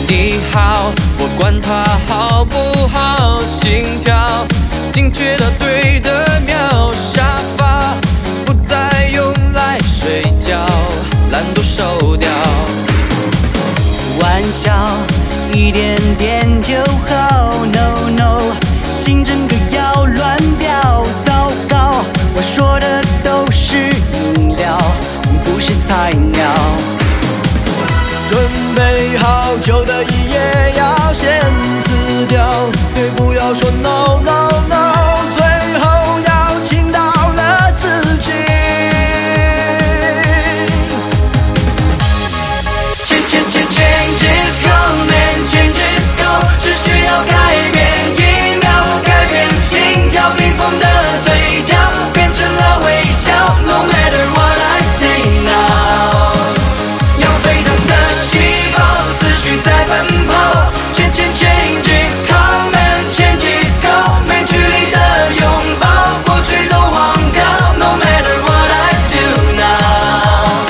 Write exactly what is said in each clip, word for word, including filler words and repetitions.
你好，我管它好不好，心跳精确的对的秒，沙发不再用来睡觉，懒惰收掉。 玩笑一点点就好 ，No No， 心整个要乱掉，糟糕，我说的都是饮料，不是菜鸟。 准备好旧的一页要先撕掉，对，不要说 No No No， 最后要倾倒了自己。Change change changes come and changes go， 只需要改变一秒，改变心跳，冰封的嘴角变成了微笑。No matter what I say now， 要沸腾的细胞，思绪在奔跑。Change change changes come and changes go， 没距离的拥抱，过去都忘掉。No matter what I do now，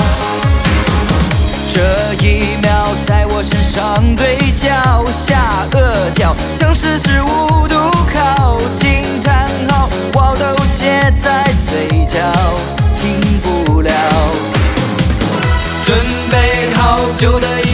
这一秒在我身上对角，下颚角像是十五度靠近，叹号话都写在嘴角，停不了。 准备好旧的